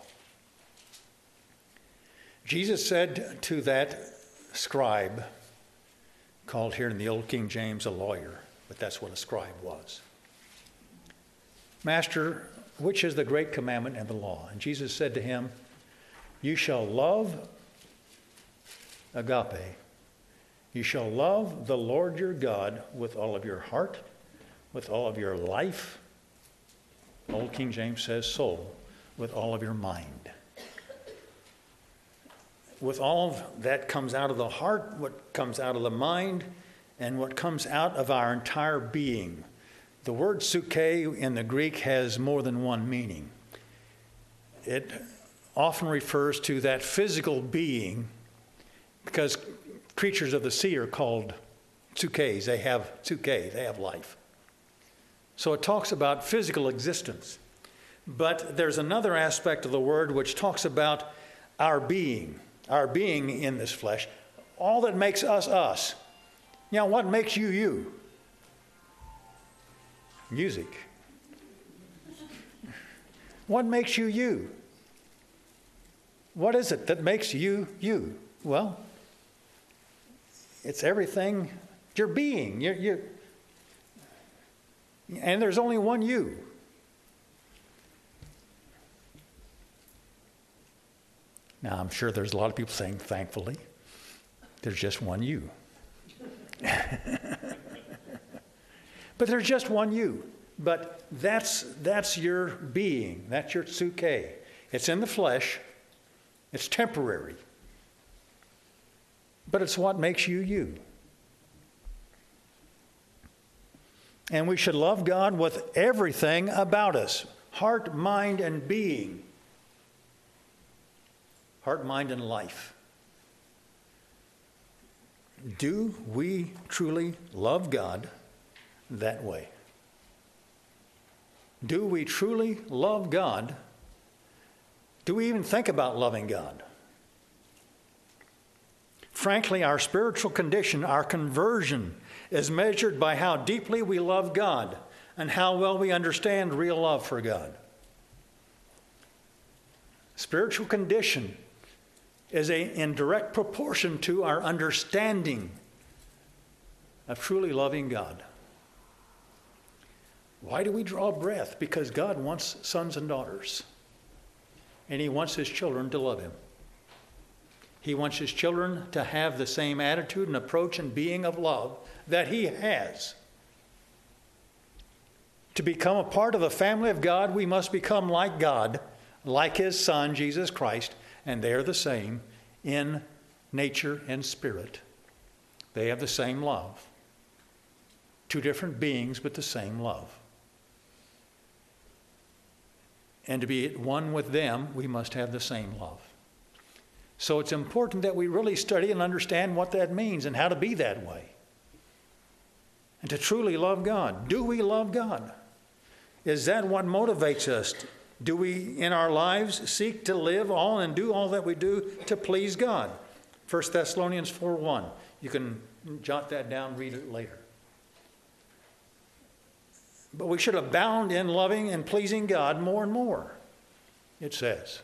Jesus said to that scribe, called here in the Old King James a lawyer, but that's what a scribe was. Master, which is the great commandment in the law? And Jesus said to him, you shall love agape. You shall love the Lord your God with all of your heart, with all of your life. Old King James says soul, with all of your mind. With all of that comes out of the heart, what comes out of the mind, and what comes out of our entire being. The word suke in the Greek has more than one meaning. It often refers to that physical being, because creatures of the sea are called sukes. They have suke, they have life. So it talks about physical existence. But there's another aspect of the word which talks about our being, our being in this flesh, all that makes us us. You know, what makes you you? Music. What makes you you? What is it that makes you you? Well, it's everything, your being. You're, you're, and there's only one you. Now, I'm sure there's a lot of people saying, thankfully, there's just one you. But there's just one you. But that's that's your being. That's your suke. It's in the flesh. It's temporary. But it's what makes you you. And we should love God with everything about us. Heart, mind, and being. Heart, mind, and life. Do we truly love God that way? Do we truly love God? Do we even think about loving God? Frankly, our spiritual condition, our conversion, is measured by how deeply we love God and how well we understand real love for God. Spiritual condition is a, in direct proportion to our understanding of truly loving God. Why do we draw breath? Because God wants sons and daughters. And He wants His children to love Him. He wants His children to have the same attitude and approach and being of love that He has. To become a part of the family of God, we must become like God, like His Son, Jesus Christ, and they're the same in nature and spirit. They have the same love. Two different beings, but the same love. And to be at one with them, we must have the same love. So it's important that we really study and understand what that means and how to be that way. And to truly love God. Do we love God? Is that what motivates us? Do we, in our lives, seek to live all and do all that we do to please God? First Thessalonians four one. You can jot that down, read it later. But we should abound in loving and pleasing God more and more, it says.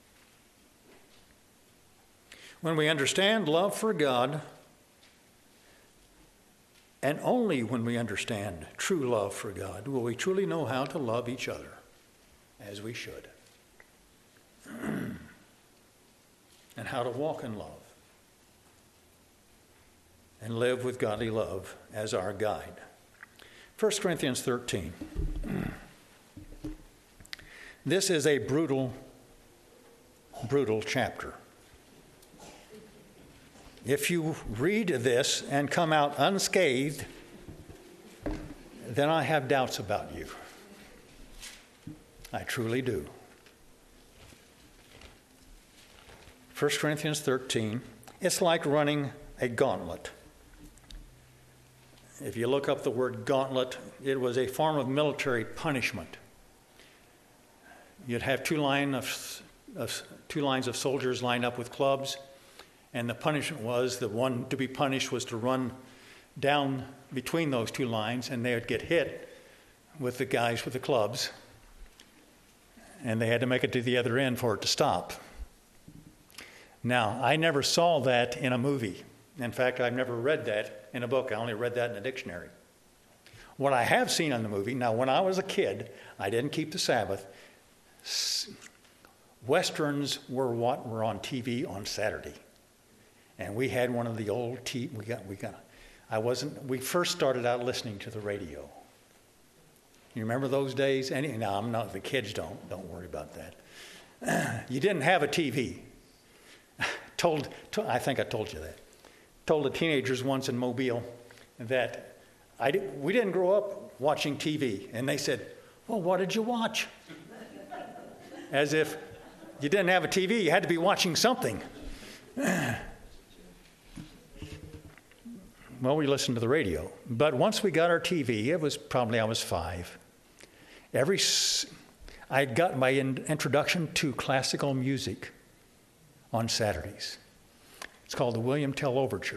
When we understand love for God, and only when we understand true love for God, will we truly know how to love each other as we should. And how to walk in love. And live with godly love as our guide. First Corinthians thirteen. This is a brutal, brutal chapter. If you read this and come out unscathed, then I have doubts about you. I truly do. First Corinthians thirteen, it's like running a gauntlet. If you look up the word gauntlet, it was a form of military punishment. You'd have two, line of, of, two lines of soldiers lined up with clubs, and the punishment was the one to be punished was to run down between those two lines, and they would get hit with the guys with the clubs, and they had to make it to the other end for it to stop. Now, I never saw that in a movie. In fact, I've never read that in a book. I only read that in a dictionary. What I have seen in the movie, now when I was a kid, I didn't keep the Sabbath. Westerns were what were on T V on Saturday. And we had one of the old T V, we got, we got, I wasn't, we first started out listening to the radio. You remember those days? Any, no, I'm not, the kids don't, don't worry about that. You didn't have a T V. told, to, I think I told you that. Told the teenagers once in Mobile that I did, we didn't grow up watching T V. And they said, well, what did you watch? As if you didn't have a T V, you had to be watching something. Well, we listened to the radio. But once we got our T V, it was probably I was five. Every, I got my in, introduction to classical music on Saturdays. It's called the William Tell Overture.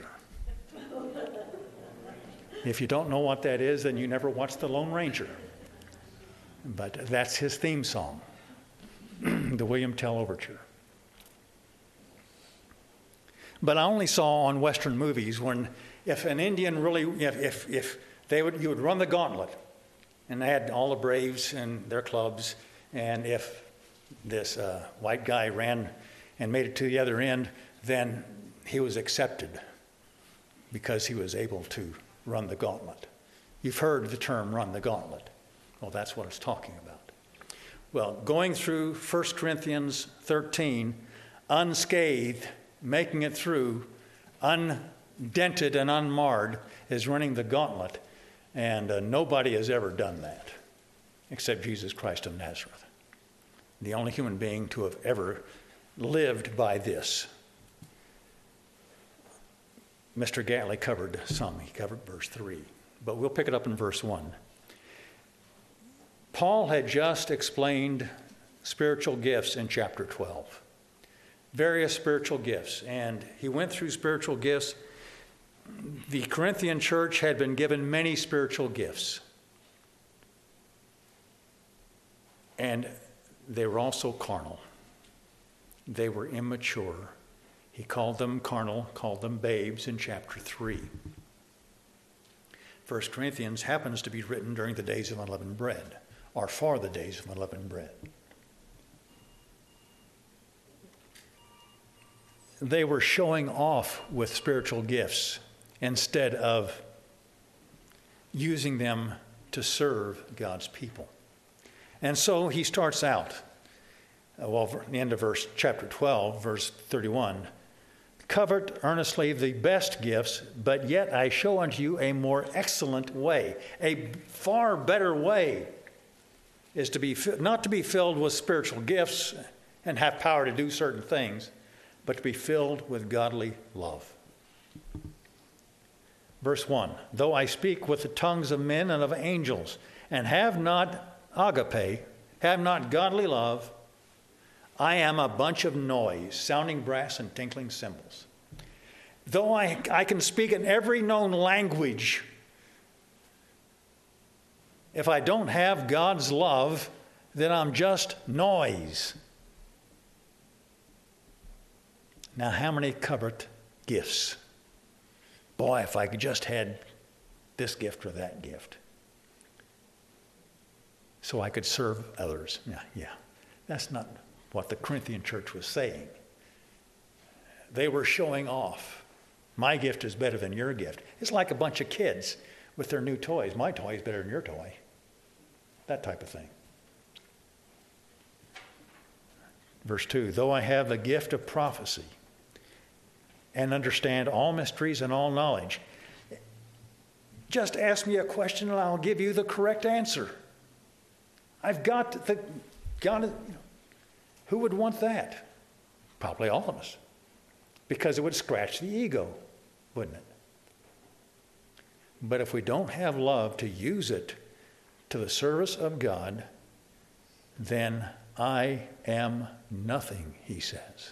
If you don't know what that is, then you never watched The Lone Ranger. But that's his theme song, the William Tell Overture. But I only saw on Western movies when, if an Indian really, if if, if they would, you would run the gauntlet, and they had all the braves and their clubs, and if this uh, white guy ran and made it to the other end, then he was accepted because he was able to run the gauntlet. You've heard the term run the gauntlet. Well, that's what it's talking about. Well, going through First Corinthians thirteen, unscathed, making it through, undented and unmarred, is running the gauntlet. And uh, nobody has ever done that except Jesus Christ of Nazareth, the only human being to have ever lived by this. Mister Gatley covered some. He covered verse three. But we'll pick it up in verse one. Paul had just explained spiritual gifts in chapter twelve. Various spiritual gifts. And he went through spiritual gifts. The Corinthian church had been given many spiritual gifts. And they were also carnal. They were immature. He called them carnal, called them babes in chapter three. First Corinthians happens to be written during the days of unleavened bread, or for the days of unleavened bread. They were showing off with spiritual gifts instead of using them to serve God's people. And so he starts out, well, at the end of verse chapter twelve, verse thirty-one, covet earnestly the best gifts, but yet I show unto you a more excellent way. A far better way is to be not to be filled with spiritual gifts and have power to do certain things, but to be filled with godly love. Verse one, though I speak with the tongues of men and of angels, and have not agape, have not godly love, I am a bunch of noise, sounding brass and tinkling cymbals. Though I, I can speak in every known language If I don't have God's love, then I'm just noise. Now, how many covet gifts? Boy, if I could just had this gift or that gift, so I could serve others. Yeah, yeah. That's not what the Corinthian church was saying. They were showing off. My gift is better than your gift. It's like a bunch of kids with their new toys. My toy is better than your toy. That type of thing. Verse two, though I have the gift of prophecy and understand all mysteries and all knowledge. Just ask me a question and I'll give you the correct answer. I've got the, got it. Who would want that? Probably all of us. Because it would scratch the ego, wouldn't it? But if we don't have love to use it to the service of God, then I am nothing, he says.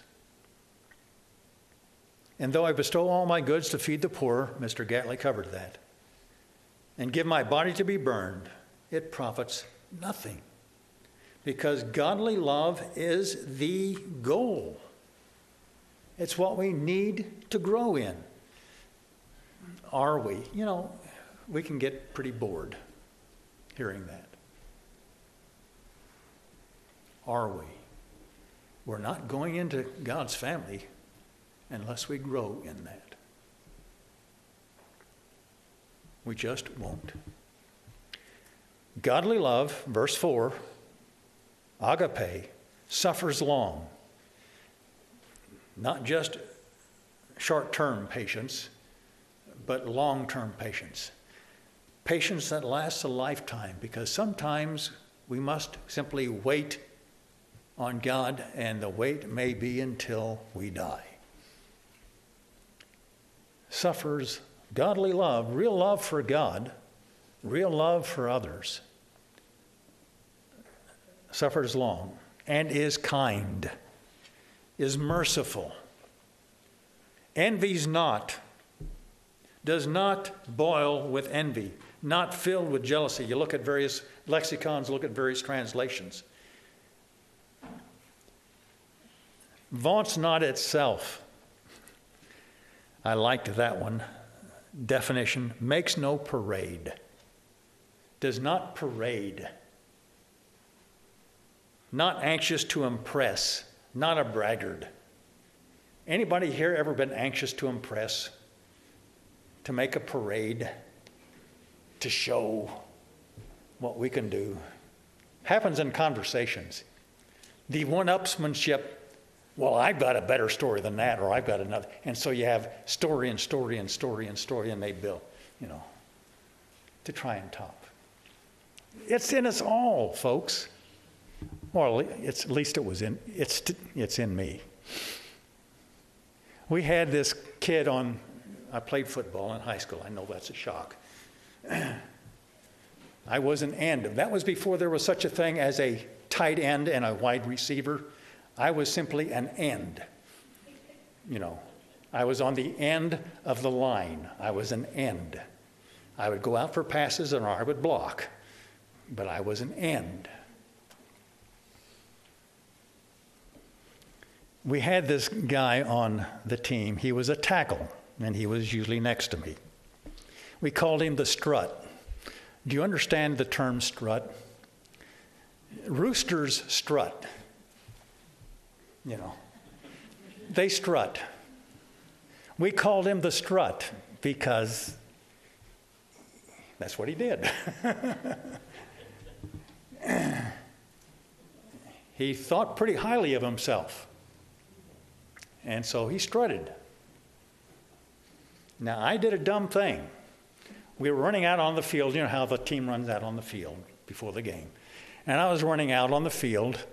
And though I bestow all my goods to feed the poor, Mister Gatley covered that, and give my body to be burned, it profits nothing. Because godly love is the goal. It's what we need to grow in. Are we? You know, we can get pretty bored hearing that. Are we? We're not going into God's family unless we grow in that. We just won't. Godly love, verse four, agape, suffers long. Not just short-term patience, but long-term patience. Patience that lasts a lifetime, because sometimes we must simply wait on God, and the wait may be until we die. Suffers godly love, real love for God, real love for others, suffers long, and is kind, is merciful, envies not, does not boil with envy, not filled with jealousy. You look at various lexicons, look at various translations. Vaunts not itself. I liked that one. Definition, makes no parade. Does not parade. Not anxious to impress. Not a braggart. Anybody here ever been anxious to impress? To make a parade? To show what we can do? Happens in conversations. The one-upsmanship, well, I've got a better story than that, or I've got another. And so you have story and story and story and story, and they build, you know, to try and top. It's in us all, folks. Well, it's, at least it was in, it's, it's in me. We had this kid on, I played football in high school. I know that's a shock. I was an end. That was before there was such a thing as a tight end and a wide receiver. I was simply an end. You know, I was on the end of the line. I was an end. I would go out for passes and I would block, but I was an end. We had this guy on the team. He was a tackle, and he was usually next to me. We called him the strut. Do you understand the term strut? Roosters strut. You know, they strut. We called him the strut because that's what he did. He thought pretty highly of himself. And so he strutted. Now, I did a dumb thing. We were running out on the field. You know how the team runs out on the field before the game. And I was running out on the field,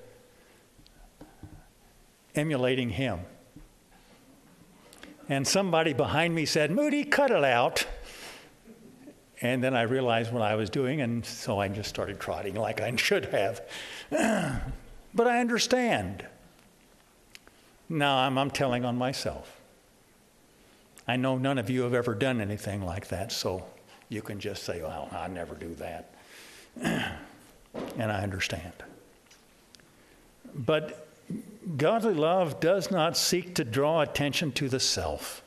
emulating him. And somebody behind me said, "Moody, cut it out." And then I realized what I was doing, and so I just started trotting like I should have. But I understand. Now I'm, I'm telling on myself. I know none of you have ever done anything like that, so you can just say, "Well, I never do that." And I understand. But godly love does not seek to draw attention to the self.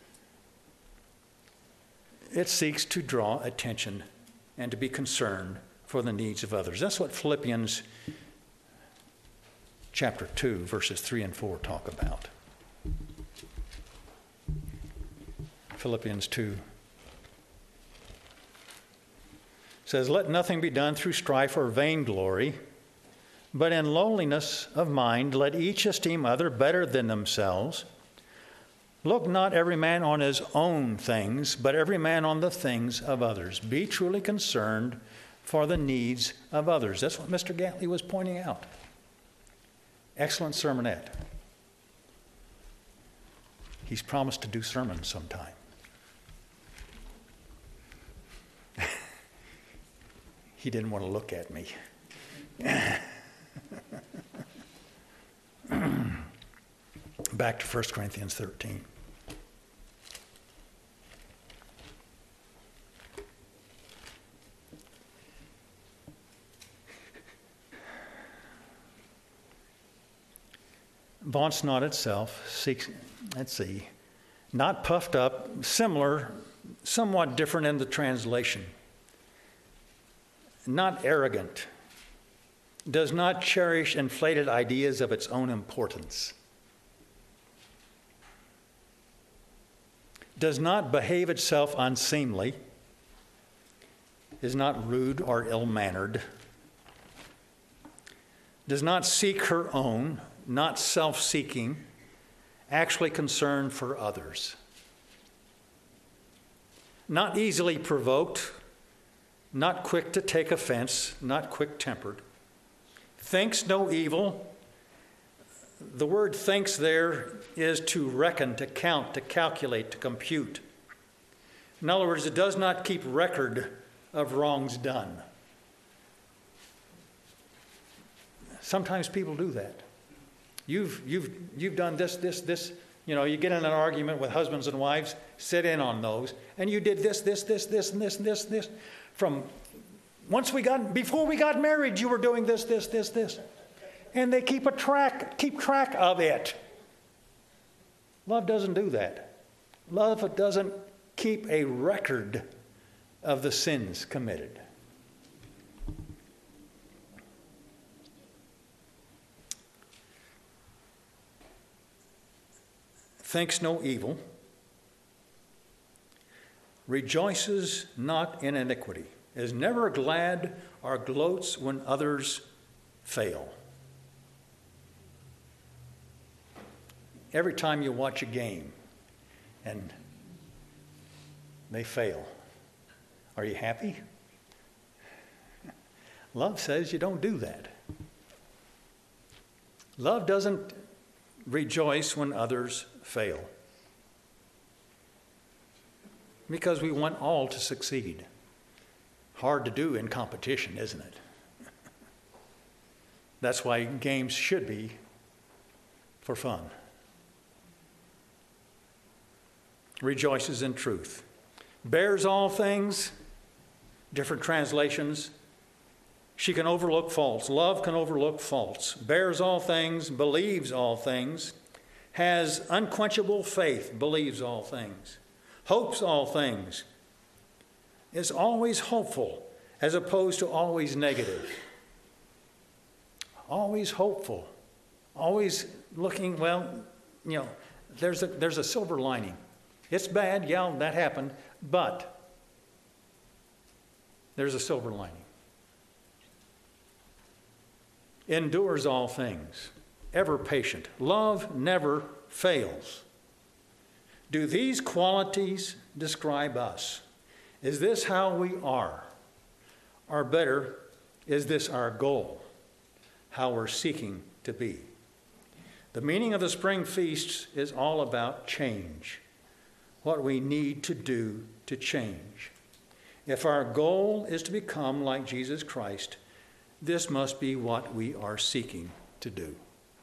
It seeks to draw attention and to be concerned for the needs of others. That's what Philippians chapter two, verses three and four talk about. Philippians two says, "Let nothing be done through strife or vainglory, but in lowliness of mind let each esteem other better than themselves. Look not every man on his own things, but every man on the things of others. Be truly concerned for the needs of others." That's what Mister Gatley was pointing out. Excellent sermonette. He's promised to do sermons sometime. He didn't want to look at me. Back to First Corinthians thirteen. Vaunts not itself, seeks, let's see, not puffed up, similar, somewhat different in the translation. Not arrogant, does not cherish inflated ideas of its own importance, does not behave itself unseemly, is not rude or ill-mannered, does not seek her own, not self-seeking, actually concerned for others, not easily provoked, not quick to take offense, not quick-tempered, thinks no evil. The word thinks there is to reckon, to count, to calculate, to compute. In other words, it does not keep record of wrongs done. Sometimes people do that. You've, you've, you've done this, this, this. You know, you get in an argument with husbands and wives, sit in on those, and you did this, this, this, this, and this, and this, and this. From once we got, before we got married, you were doing this, this, this, this. And they keep a track, keep track of it. Love doesn't do that. Love doesn't keep a record of the sins committed. Thinks no evil, rejoices not in iniquity, is never glad or gloats when others fail. Every time you watch a game and they fail, are you happy? Love says you don't do that. Love doesn't rejoice when others fail, because we want all to succeed. Hard to do in competition, isn't it? That's why games should be for fun. Rejoices in truth. Bears all things, different translations. She can overlook faults. Love can overlook faults. Bears all things, believes all things, has unquenchable faith, believes all things, hopes all things, is always hopeful as opposed to always negative. Always hopeful. Always looking, well, you know, there's a, there's a silver lining. It's bad, yeah, that happened, but there's a silver lining. Endures all things, ever patient. Love never fails. Do these qualities describe us? Is this how we are? Or better, is this our goal? How we're seeking to be? The meaning of the spring feasts is all about change. What we need to do to change. If our goal is to become like Jesus Christ, this must be what we are seeking to do.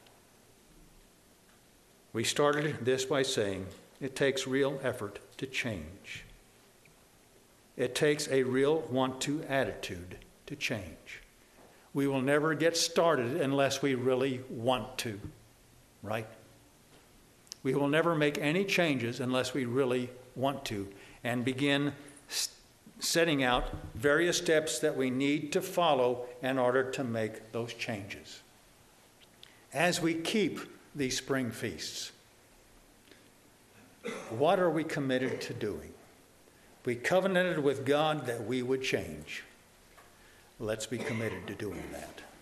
We started this by saying it takes real effort to change. It takes a real want-to attitude to change. We will never get started unless we really want to, right? We will never make any changes unless we really want to and begin st- setting out various steps that we need to follow in order to make those changes. As we keep these spring feasts, what are we committed to doing? We covenanted with God that we would change. Let's be committed to doing that.